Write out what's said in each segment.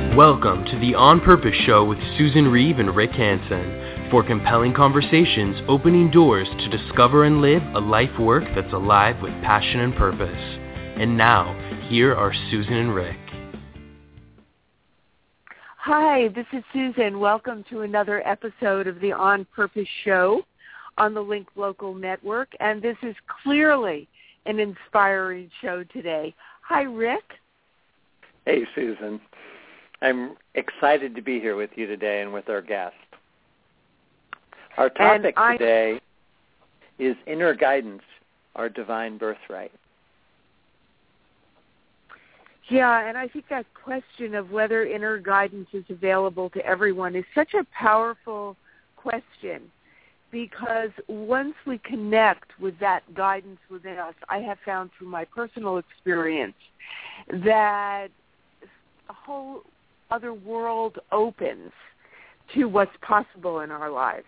Welcome to the On Purpose Show with Susan Reeve and Rick Hansen for compelling conversations opening doors to discover and live a life work that's alive with passion and purpose. And now, here are Susan and Rick. Hi, this is Susan. Welcome to another episode of the On Purpose Show on the Link Local Network. And this is clearly an inspiring show today. Hi, Rick. Hey, Susan. I'm excited to be here with you today and with our guest. Our topic today is inner guidance, our divine birthright. Yeah, and I think that question of whether inner guidance is available to everyone is such a powerful question, because once we connect with that guidance within us, I have found through my personal experience that a whole other world opens to what's possible in our lives.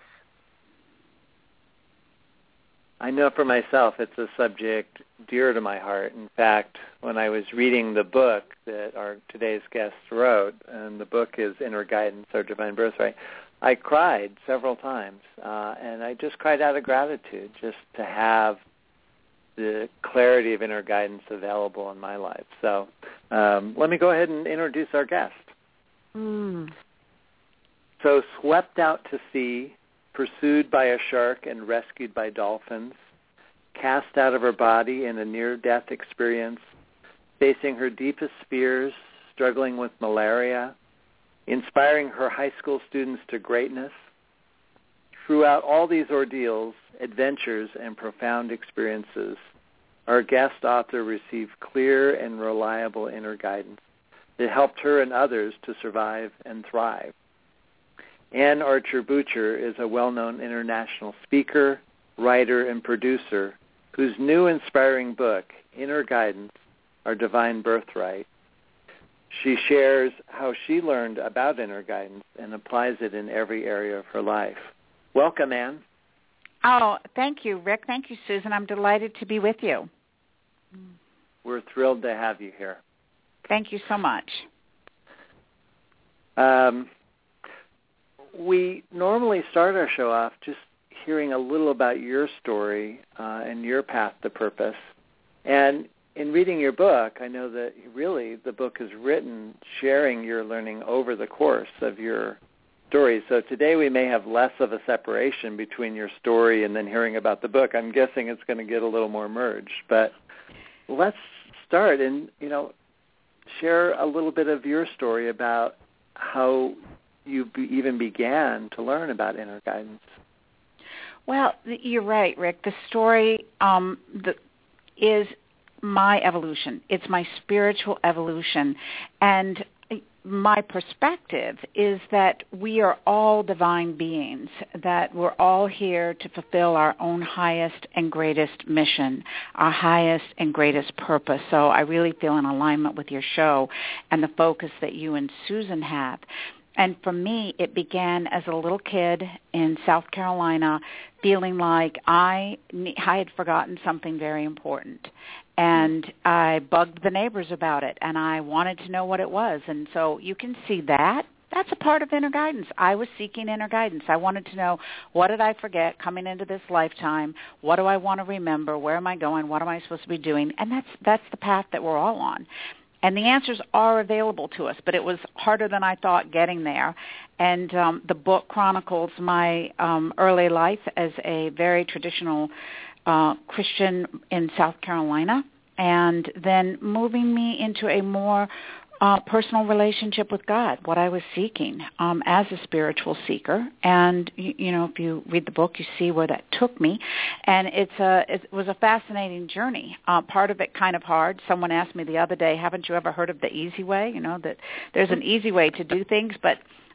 I know for myself it's a subject dear to my heart. In fact, when I was reading the book that our today's guest wrote, and the book is Inner Guidance, Our Divine Birthright, I cried several times, and I just cried out of gratitude just to have the clarity of inner guidance available in my life. So let me go ahead and introduce our guest. So swept out to sea, pursued by a shark and rescued by dolphins, cast out of her body in a near-death experience, facing her deepest fears, struggling with malaria, inspiring her high school students to greatness. Throughout all these ordeals, adventures, and profound experiences, our guest author received clear and reliable inner guidance that helped her and others to survive and thrive. Anne Archer-Bucher is a well-known international speaker, writer, and producer whose new inspiring book, Inner Guidance, Our Divine Birthright, she shares how she learned about inner guidance and applies it in every area of her life. Welcome, Anne. Oh, thank you, Rick. Thank you, Susan. I'm delighted to be with you. We're thrilled to have you here. Thank you so much. We normally start our show off just hearing a little about your story and your path to purpose. And in reading your book, I know that really the book is written sharing your learning over the course of your story. So today we may have less of a separation between your story and then hearing about the book. I'm guessing it's going to get a little more merged. But let's start and, share a little bit of your story about how you even began to learn about inner guidance. Well, you're right, Rick. The story is my evolution. It's my spiritual evolution. And my perspective is that we are all divine beings, that we're all here to fulfill our own highest and greatest mission, our highest and greatest purpose. So I really feel in alignment with your show and the focus that you and Susan have. And for me, it began as a little kid in South Carolina, feeling like I had forgotten something very important. And I bugged the neighbors about it, and I wanted to know what it was. And so you can see that. That's a part of inner guidance. I was seeking inner guidance. I wanted to know, what did I forget coming into this lifetime? What do I want to remember? Where am I going? What am I supposed to be doing? And that's the path that we're all on. And the answers are available to us, but it was harder than I thought getting there. And the book chronicles my early life as a very traditional Christian in South Carolina, and then moving me into a more personal relationship with God, what I was seeking as a spiritual seeker. And, if you read the book, you see where that took me. And it was a fascinating journey, part of it kind of hard. Someone asked me the other day, haven't you ever heard of the easy way? That there's an easy way to do things, but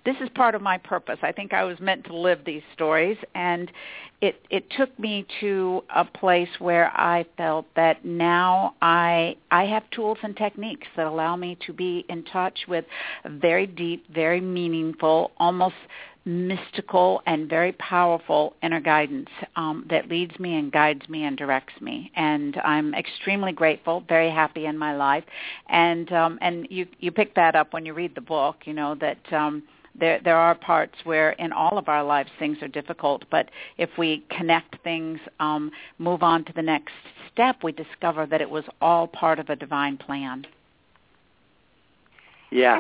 this is part of my purpose. I think I was meant to live these stories, and it took me to a place where I felt that now I have tools and techniques that allow me to be in touch with very deep, very meaningful, almost mystical and very powerful inner guidance that leads me and guides me and directs me. And I'm extremely grateful, very happy in my life. And you pick that up when you read the book, that there are parts where in all of our lives things are difficult, but if we connect things, move on to the next step, we discover that it was all part of a divine plan. Yeah.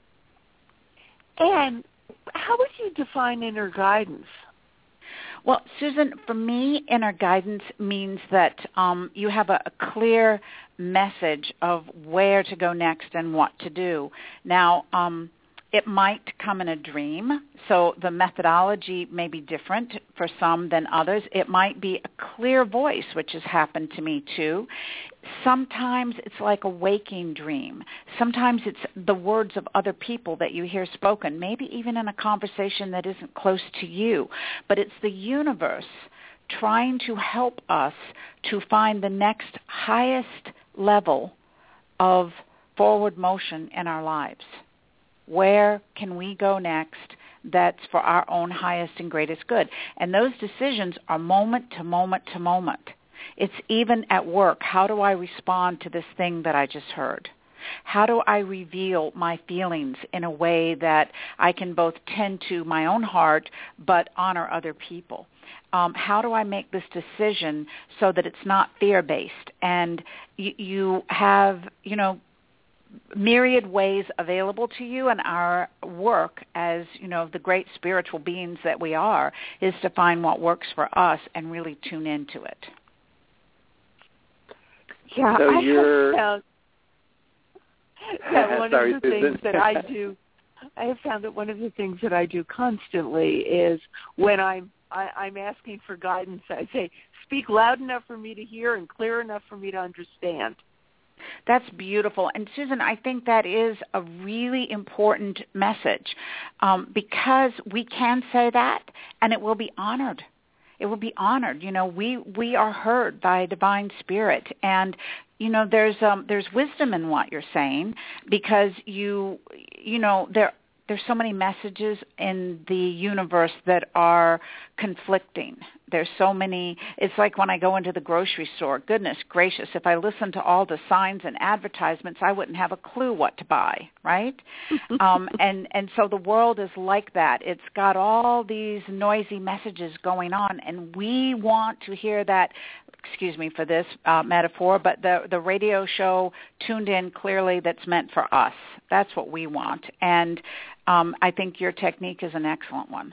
And how would you define inner guidance? Well, Susan, for me, inner guidance means that you have a clear message of where to go next and what to do. Now, it might come in a dream, so the methodology may be different for some than others. It might be a clear voice, which has happened to me too. Sometimes it's like a waking dream. Sometimes it's the words of other people that you hear spoken, maybe even in a conversation that isn't close to you. But it's the universe trying to help us to find the next highest level of forward motion in our lives. Where can we go next that's for our own highest and greatest good? And those decisions are moment to moment to moment. It's even at work. How do I respond to this thing that I just heard? How do I reveal my feelings in a way that I can both tend to my own heart but honor other people? How do I make this decision so that it's not fear-based? And you have, myriad ways available to you, and our work as, the great spiritual beings that we are is to find what works for us and really tune into it. Yeah, so I you're... have found one of the things that I do. I have found that one of the things that I do constantly is when I'm asking for guidance, I say, speak loud enough for me to hear and clear enough for me to understand. That's beautiful. And Susan, I think that is a really important message because we can say that and it will be honored. It will be honored. We are heard by a divine spirit, and there's wisdom in what you're saying because there's so many messages in the universe that are conflicting. There's so many. It's like when I go into the grocery store. Goodness gracious, if I listened to all the signs and advertisements, I wouldn't have a clue what to buy, right? And so the world is like that. It's got all these noisy messages going on, and we want to hear that. Excuse me for this metaphor, but the radio show tuned in clearly that's meant for us. That's what we want. And I think your technique is an excellent one.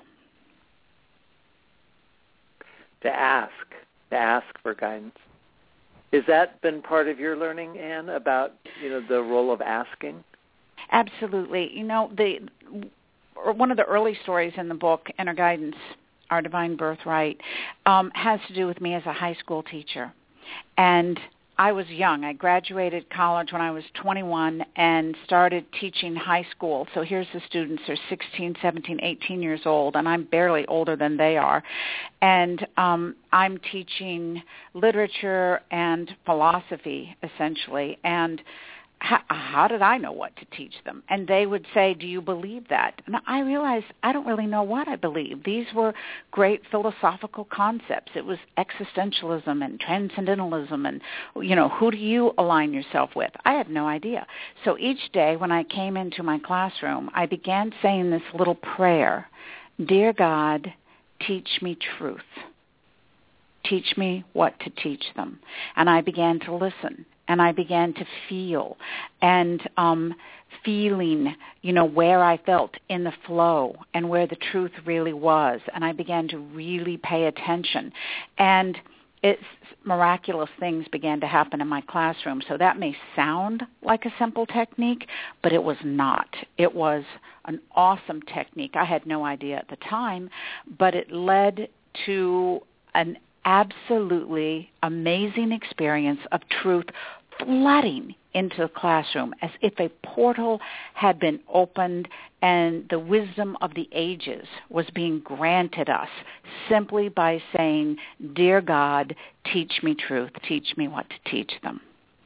To ask for guidance. Has that been part of your learning, Anne, about, the role of asking? Absolutely. One of the early stories in the book, Inner Guidance, Our Divine Birthright, has to do with me as a high school teacher. And I was young. I graduated college when I was 21 and started teaching high school. So here's the students. They're 16, 17, 18 years old, and I'm barely older than they are. And I'm teaching literature and philosophy, essentially. And how did I know what to teach them? And they would say, do you believe that? And I realized I don't really know what I believe. These were great philosophical concepts. It was existentialism and transcendentalism and, who do you align yourself with? I had no idea. So each day when I came into my classroom, I began saying this little prayer, Dear God, teach me truth. Teach me what to teach them. And I began to listen. And I began to feel and feeling, where I felt in the flow and where the truth really was. And I began to really pay attention. And miraculous things began to happen in my classroom. So that may sound like a simple technique, but it was not. It was an awesome technique. I had no idea at the time, but it led to an absolutely amazing experience of truth flooding into the classroom as if a portal had been opened and the wisdom of the ages was being granted us simply by saying, "Dear God, teach me truth, teach me what to teach them."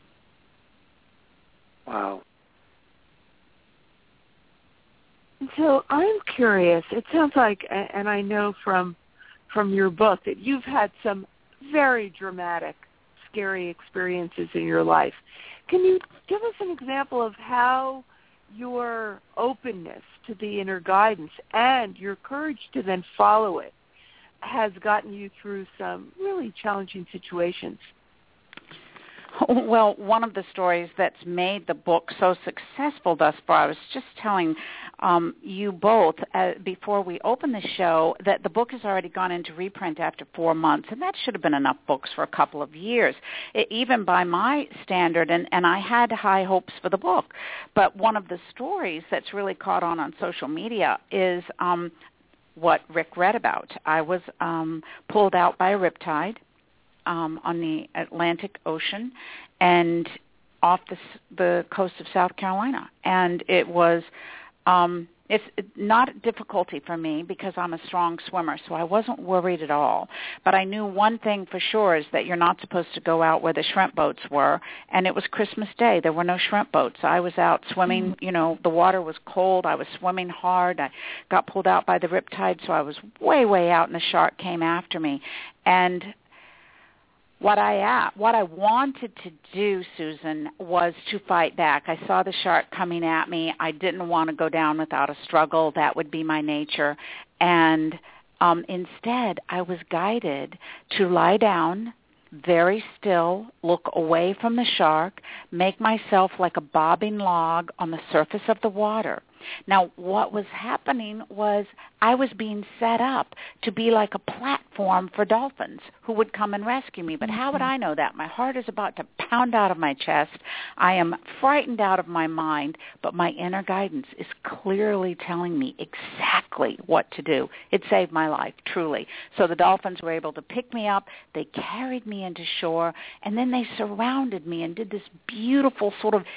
Wow. So I'm curious. It sounds like, and I know from your book, that you've had some very dramatic, scary experiences in your life. Can you give us an example of how your openness to the inner guidance and your courage to then follow it has gotten you through some really challenging situations? Well, one of the stories that's made the book so successful thus far, I was just telling you both before we opened the show that the book has already gone into reprint after 4 months, and that should have been enough books for a couple of years, even by my standard, and I had high hopes for the book. But one of the stories that's really caught on social media is what Rick read about. I was pulled out by a riptide on the Atlantic Ocean and off the coast of South Carolina. And it was it's not a difficulty for me because I'm a strong swimmer, so I wasn't worried at all. But I knew one thing for sure is that you're not supposed to go out where the shrimp boats were, and it was Christmas Day. There were no shrimp boats. I was out swimming. You know, the water was cold. I was swimming hard. I got pulled out by the riptide, so I was way, way out, and the shark came after me. And what I wanted to do, Susan, was to fight back. I saw the shark coming at me. I didn't want to go down without a struggle. That would be my nature. And instead, I was guided to lie down, very still, look away from the shark, make myself like a bobbing log on the surface of the water. Now, what was happening was I was being set up to be like a platform for dolphins who would come and rescue me. But how would I know that? My heart is about to pound out of my chest. I am frightened out of my mind, but my inner guidance is clearly telling me exactly what to do. It saved my life, truly. So the dolphins were able to pick me up. They carried me into shore, and then they surrounded me and did this beautiful sort of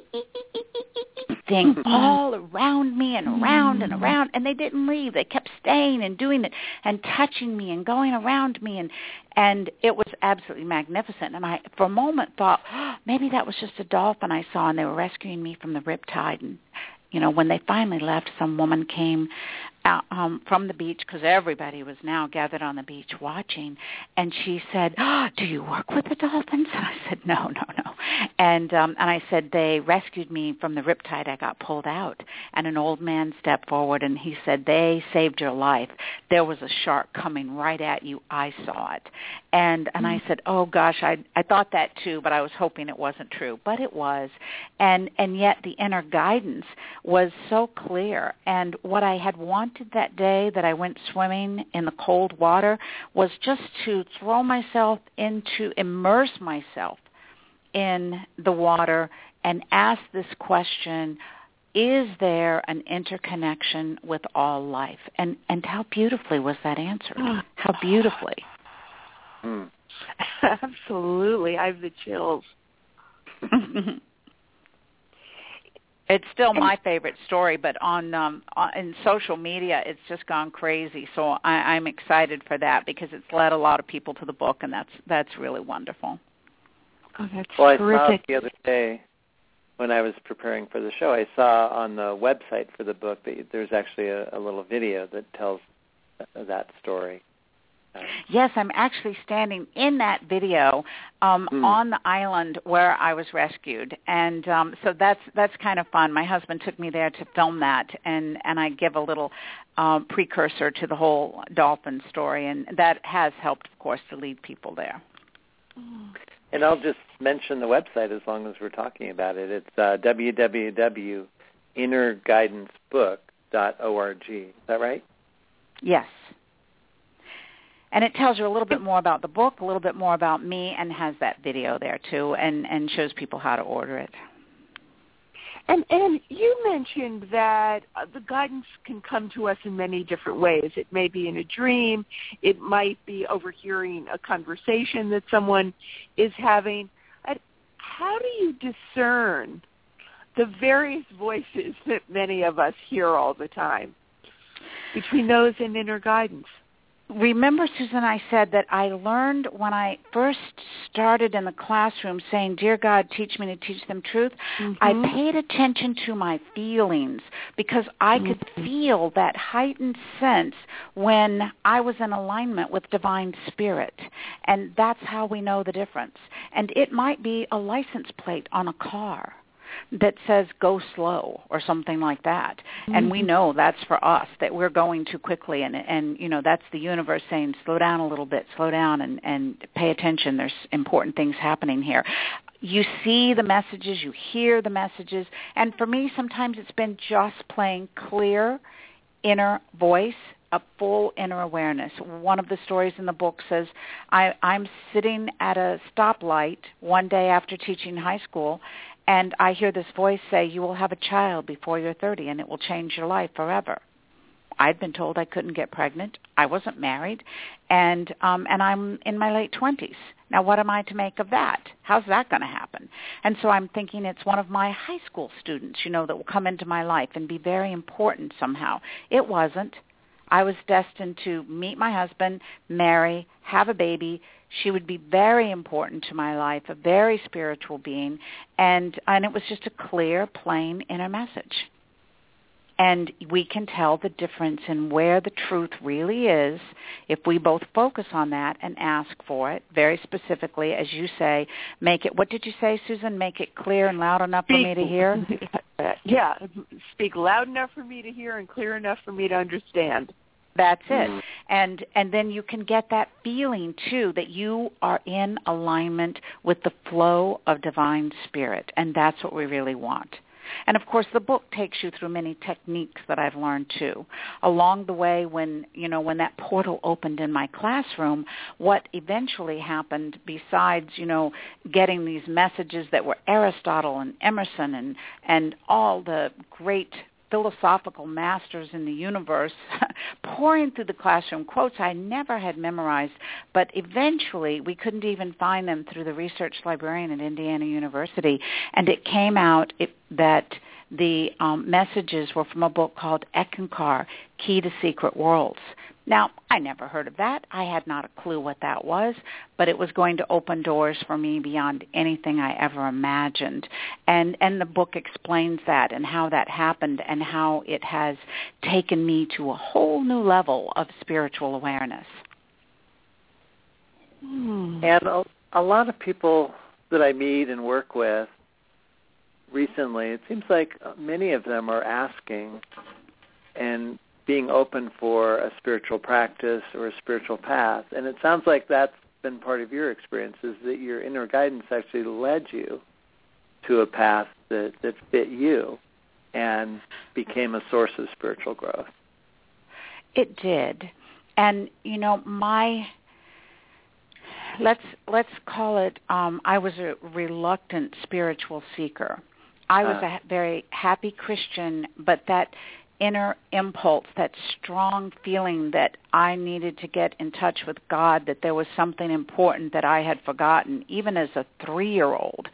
thing all around me and around and around, and they didn't leave. They kept staying and doing it and touching me and going around me, and it was absolutely magnificent. And I, for a moment, thought, maybe that was just a dolphin I saw, and they were rescuing me from the riptide. And, you know, when they finally left, some woman came out, from the beach, because everybody was now gathered on the beach watching, and she said, "Do you work with the dolphins?" And I said, No. And I said, "They rescued me from the riptide. I got pulled out." And an old man stepped forward, and he said, "They saved your life. There was a shark coming right at you. I saw it." And I said, "Oh gosh, I thought that too, but I was hoping it wasn't true." But it was, and yet the inner guidance was so clear. And what I had wanted that day that I went swimming in the cold water was just to throw myself immerse myself in the water and ask this question, is there an interconnection with all life? And how beautifully was that answered? How beautifully. Absolutely. I have the chills. It's still my favorite story, but in social media, it's just gone crazy. So I'm excited for that because it's led a lot of people to the book, and that's really wonderful. Oh, that's terrific. Well, I saw the other day when I was preparing for the show, I saw on the website for the book that there's actually a little video that tells that story. Yes, I'm actually standing in that video on the island where I was rescued, and so that's kind of fun. My husband took me there to film that, and I give a little precursor to the whole dolphin story, and that has helped, of course, to lead people there. And I'll just mention the website as long as we're talking about it. It's www.innerguidancebook.org. Is that right? Yes. And it tells you a little bit more about the book, a little bit more about me, and has that video there, too, and shows people how to order it. And you mentioned that the guidance can come to us in many different ways. It may be in a dream. It might be overhearing a conversation that someone is having. how do you discern the various voices that many of us hear all the time between those and inner guidance? Remember, Susan, I said that I learned when I first started in the classroom saying, "Dear God, teach me to teach them truth." Mm-hmm. I paid attention to my feelings because I could feel that heightened sense when I was in alignment with divine spirit. And that's how we know the difference. And it might be a license plate on a car that says go slow or something like that. And we know that's for us, that we're going too quickly. And you know, that's the universe saying slow down a little bit, slow down and pay attention. There's important things happening here. You see the messages, you hear the messages. And for me, sometimes it's been just plain clear inner voice, a full inner awareness. One of the stories in the book says, I'm sitting at a stoplight one day after teaching high school, and I hear this voice say, "You will have a child before you're 30, and it will change your life forever." I'd been told I couldn't get pregnant. I wasn't married, and I'm in my late 20s. Now, what am I to make of that? How's that going to happen? And so I'm thinking it's one of my high school students, you know, that will come into my life and be very important somehow. It wasn't. I was destined to meet my husband, marry, have a baby. She would be very important to my life, a very spiritual being, and it was just a clear, plain inner message. And we can tell the difference in where the truth really is if we both focus on that and ask for it very specifically, as you say, make it, what did you say, Susan? Make it clear and loud enough for me to hear? Yeah, speak loud enough for me to hear and clear enough for me to understand. That's it. And then you can get that feeling, too, that you are in alignment with the flow of divine spirit, and that's what we really want. And, of course, the book takes you through many techniques that I've learned, too. Along the way, when that portal opened in my classroom, what eventually happened besides, getting these messages that were Aristotle and Emerson and all the great philosophical masters in the universe pouring through the classroom quotes I never had memorized, but eventually we couldn't even find them through the research librarian at Indiana University, and it came out that the messages were from a book called Eckankar, Key to Secret Worlds. Now, I never heard of that. I had not a clue what that was, but it was going to open doors for me beyond anything I ever imagined. And the book explains that and how that happened and how it has taken me to a whole new level of spiritual awareness. And a lot of people that I meet and work with recently, it seems like many of them are asking and being open for a spiritual practice or a spiritual path. And it sounds like that's been part of your experience, is that your inner guidance actually led you to a path that fit you and became a source of spiritual growth. It did. And, let's call it, I was a reluctant spiritual seeker. I was a very happy Christian, but that inner impulse, that strong feeling that I needed to get in touch with God, that there was something important that I had forgotten, even as a 3-year-old,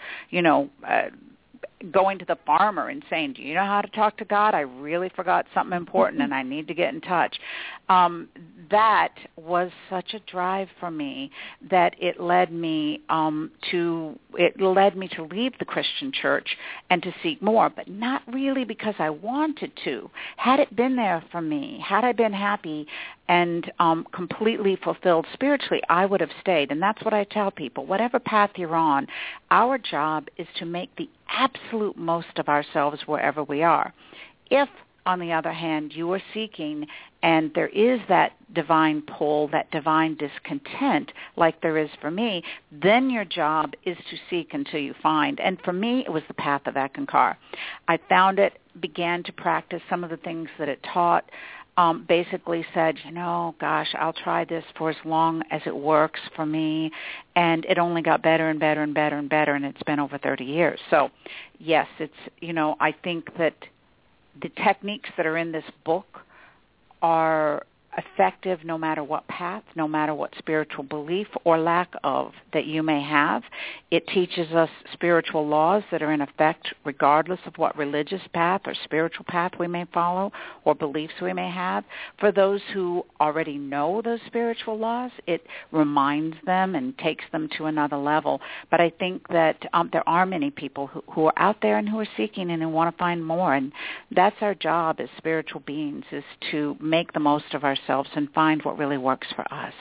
going to the farmer and saying, "Do you know how to talk to God? I really forgot something important and I need to get in touch." That was such a drive for me that it led me to leave the Christian church and to seek more, but not really because I wanted to. Had it been there for me, had I been happy and completely fulfilled spiritually, I would have stayed. And that's what I tell people. Whatever path you're on, our job is to make the absolute most of ourselves wherever we are. If, on the other hand, you are seeking and there is that divine pull, that divine discontent, like there is for me, then your job is to seek until you find. And for me, it was the path of Eckankar. I found it, began to practice some of the things that it taught, basically said, gosh, I'll try this for as long as it works for me. And it only got better and better and better and better, and it's been over 30 years. So, yes, it's, I think that the techniques that are in this book are effective no matter what path, no matter what spiritual belief or lack of that you may have. It teaches us spiritual laws that are in effect regardless of what religious path or spiritual path we may follow or beliefs we may have. For those who already know those spiritual laws, it reminds them and takes them to another level. But I think that there are many people who are out there and who are seeking and who want to find more. And that's our job as spiritual beings, is to make the most of ourselves and find what really works for us.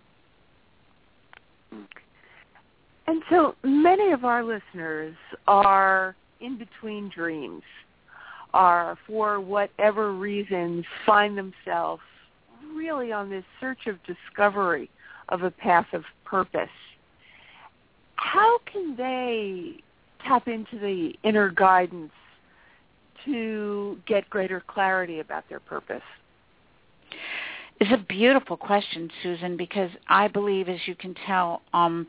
And so many of our listeners are in between dreams, are for whatever reasons find themselves really on this search of discovery of a path of purpose. How can they tap into the inner guidance to get greater clarity about their purpose? It's a beautiful question, Susan, because I believe, as you can tell,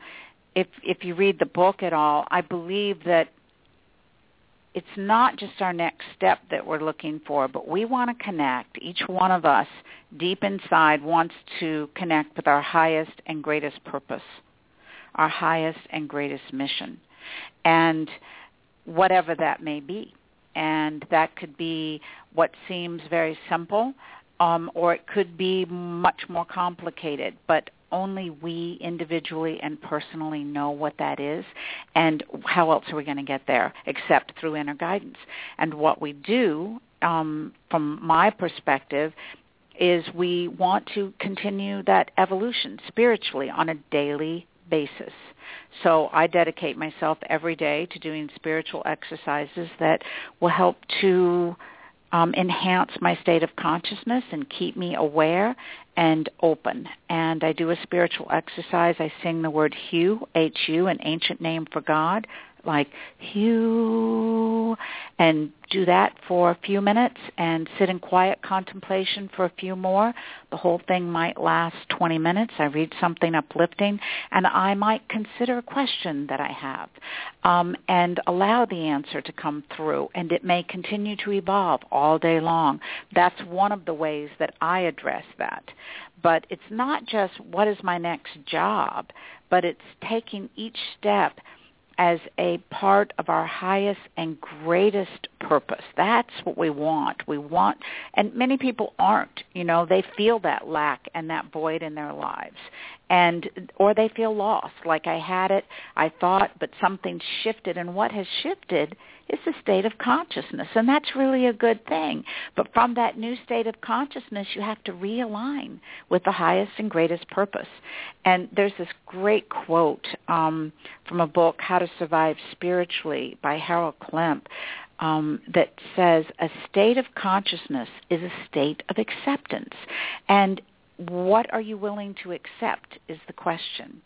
if you read the book at all, I believe that it's not just our next step that we're looking for, but we want to connect. Each one of us, deep inside, wants to connect with our highest and greatest purpose, our highest and greatest mission, and whatever that may be. And that could be what seems very simple, or it could be much more complicated, but only we individually and personally know what that is, and how else are we going to get there except through inner guidance. And what we do, from my perspective, is we want to continue that evolution spiritually on a daily basis. So I dedicate myself every day to doing spiritual exercises that will help to enhance my state of consciousness and keep me aware and open. And I do a spiritual exercise. I sing the word Hu, H-U, an ancient name for God, like Hu, and do that for a few minutes and sit in quiet contemplation for a few more. The whole thing might last 20 minutes. I read something uplifting, and I might consider a question that I have and allow the answer to come through, and it may continue to evolve all day long. That's one of the ways that I address that. But it's not just what is my next job, but it's taking each step as a part of our highest and greatest purpose. That's what we want. We want, and many people aren't, they feel that lack and that void in their lives. Or they feel lost, like I had it, I thought, but something shifted, and what has shifted is the state of consciousness, and that's really a good thing. But from that new state of consciousness, you have to realign with the highest and greatest purpose. And there's this great quote from a book, How to Survive Spiritually, by Harold Klemp, that says, a state of consciousness is a state of acceptance. And what are you willing to accept is the question.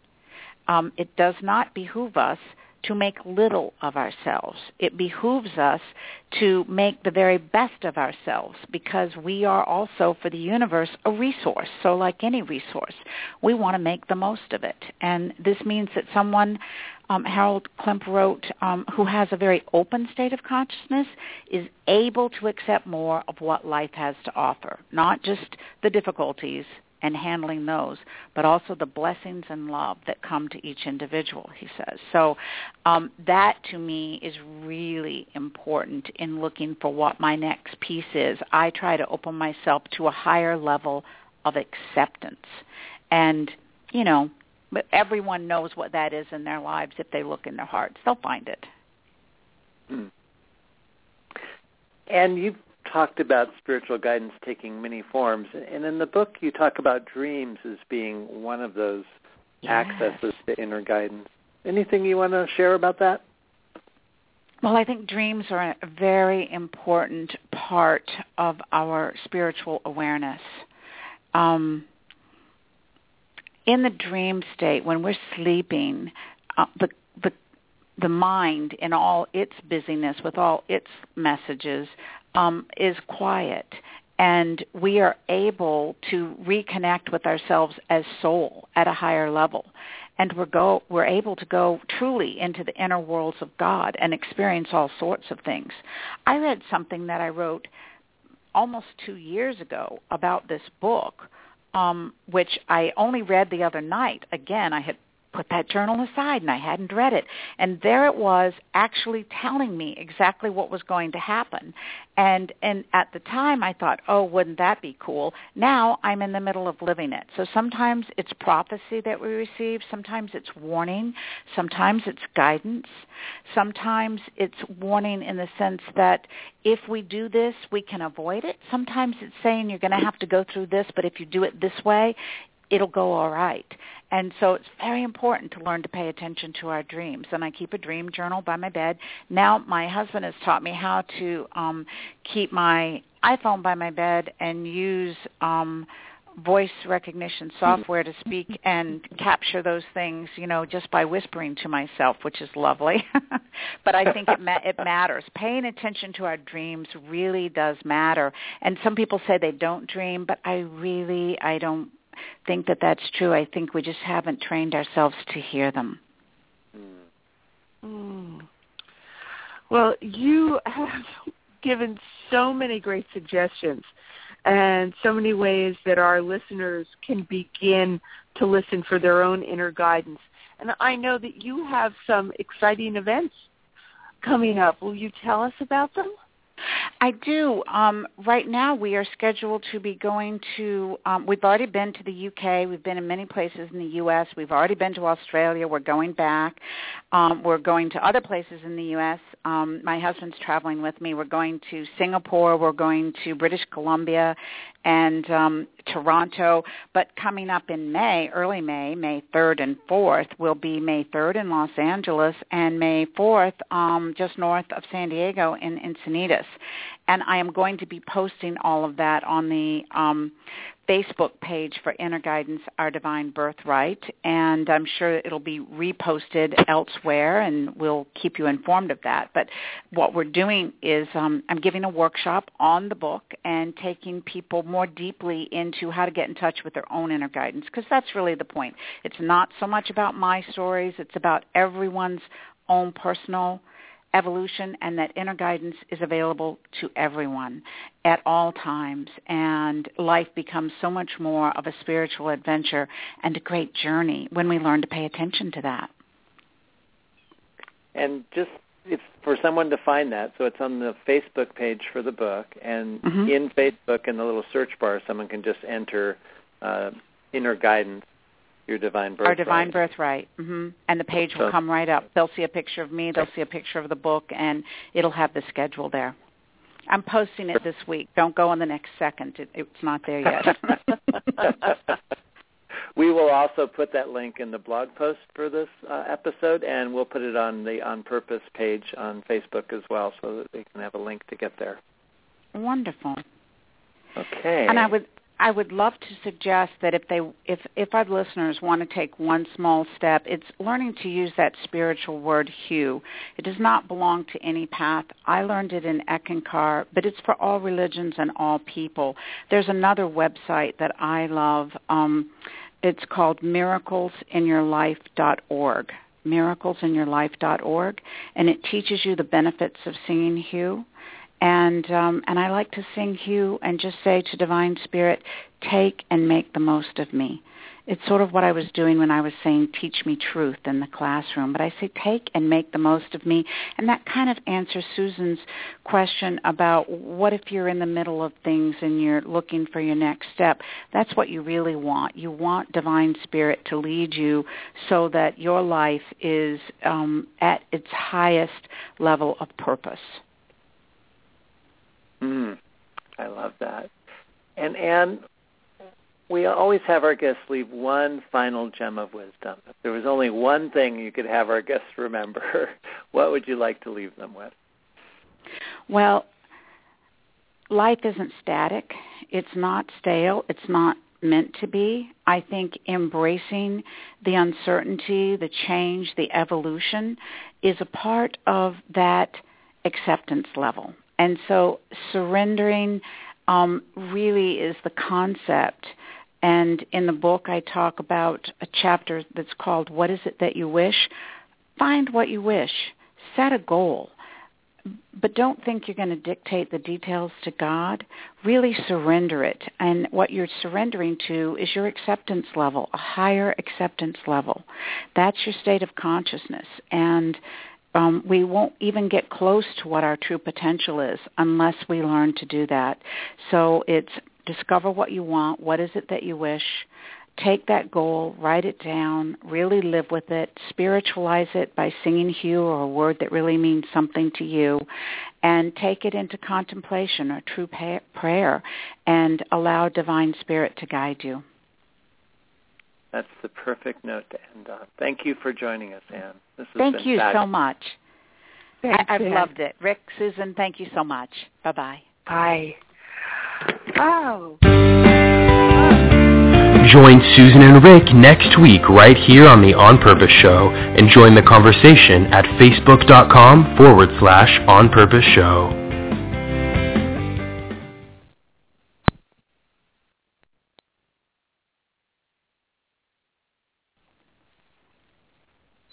It does not behoove us to make little of ourselves. It behooves us to make the very best of ourselves, because we are also, for the universe, a resource. So like any resource, we want to make the most of it. And this means that someone, Harold Klemp wrote, who has a very open state of consciousness is able to accept more of what life has to offer, not just the difficulties and handling those, but also the blessings and love that come to each individual, he says. So that, to me, is really important in looking for what my next piece is. I try to open myself to a higher level of acceptance. And, but everyone knows what that is in their lives. If they look in their hearts, they'll find it. Mm. And you've talked about spiritual guidance taking many forms, and in the book you talk about dreams as being one of those accesses to inner guidance. Anything you want to share about that? Well, I think dreams are a very important part of our spiritual awareness. In the dream state, when we're sleeping, the mind, in all its busyness, with all its messages, is quiet, and we are able to reconnect with ourselves as soul at a higher level, and we're able to go truly into the inner worlds of God and experience all sorts of things. I read something that I wrote almost 2 years ago about this book which I only read the other night. Again, I had put that journal aside and I hadn't read it. And there it was, actually telling me exactly what was going to happen. And at the time I thought, oh, wouldn't that be cool? Now I'm in the middle of living it. So sometimes it's prophecy that we receive. Sometimes it's warning. Sometimes it's guidance. Sometimes it's warning in the sense that if we do this, we can avoid it. Sometimes it's saying you're going to have to go through this, but if you do it this way, it'll go all right. And so it's very important to learn to pay attention to our dreams. And I keep a dream journal by my bed. Now my husband has taught me how to keep my iPhone by my bed and use voice recognition software to speak and capture those things, just by whispering to myself, which is lovely. But I think it matters. Paying attention to our dreams really does matter. And some people say they don't dream, but I don't think that that's true. I think we just haven't trained ourselves to hear them. Well, you have given so many great suggestions and so many ways that our listeners can begin to listen for their own inner guidance. And I know that you have some exciting events coming up. Will you tell us about them? I do. Right now we are scheduled to be going to, we've already been to the UK. We've been in many places in the U.S. We've already been to Australia. We're going back. We're going to other places in the U.S. My husband's traveling with me. We're going to Singapore. We're going to British Columbia and Toronto. But coming up in May, early May, May 3rd and 4th, will be May 3rd in Los Angeles and May 4th just north of San Diego in Encinitas. And I am going to be posting all of that on the Facebook page for Inner Guidance, Our Divine Birthright, and I'm sure it'll be reposted elsewhere, and we'll keep you informed of that. But what we're doing is I'm giving a workshop on the book and taking people more deeply into how to get in touch with their own inner guidance, because that's really the point. It's not so much about my stories. It's about everyone's own personal evolution, and that inner guidance is available to everyone at all times, and life becomes so much more of a spiritual adventure and a great journey when we learn to pay attention to that. And just if for someone to find that, so it's on the Facebook page for the book, and in Facebook in the little search bar someone can just enter Inner Guidance, Your Divine Birthright. Our Divine Birthright. And the page will come right up. They'll see a picture of me. They'll see a picture of the book, and it'll have the schedule there. I'm posting it this week. Don't go on the next second. It's not there yet. We will also put that link in the blog post for this episode, and we'll put it on the On Purpose page on Facebook as well, so that they can have a link to get there. Wonderful. Okay. And I would love to suggest that if our listeners want to take one small step, it's learning to use that spiritual word HU. It does not belong to any path. I learned it in Eckankar, but it's for all religions and all people. There's another website that I love. It's called miraclesinyourlife.org. miraclesinyourlife.org, and it teaches you the benefits of singing HU. And I like to sing HU and just say to Divine Spirit, take and make the most of me. It's sort of what I was doing when I was saying, teach me truth in the classroom. But I say, take and make the most of me. And that kind of answers Susan's question about what if you're in the middle of things and you're looking for your next step. That's what you really want. You want Divine Spirit to lead you so that your life is at its highest level of purpose. I love that. And Anne, we always have our guests leave one final gem of wisdom. If there was only one thing you could have our guests remember, what would you like to leave them with? Well, life isn't static. It's not stale. It's not meant to be. I think embracing the uncertainty, the change, the evolution is a part of that acceptance level. And so surrendering really is the concept. And in the book I talk about a chapter that's called What Is It That You Wish? Find what you wish. Set a goal. but don't think you're going to dictate the details to God. Really surrender it. And what you're surrendering to is your acceptance level, a higher acceptance level. That's your state of consciousness. And we won't even get close to what our true potential is unless we learn to do that. So it's discover what you want. What is it that you wish? Take that goal, write it down, really live with it, spiritualize it by singing Hugh or a word that really means something to you, and take it into contemplation or true prayer and allow Divine Spirit to guide you. That's the perfect note to end on. Thank you for joining us, Anne. This has Thank been you fabulous. so much. I've loved it. Rick, Susan, thank you so much. Bye-bye. Bye. Oh. Join Susan and Rick next week right here on the On Purpose Show and join the conversation at facebook.com/On Purpose Show.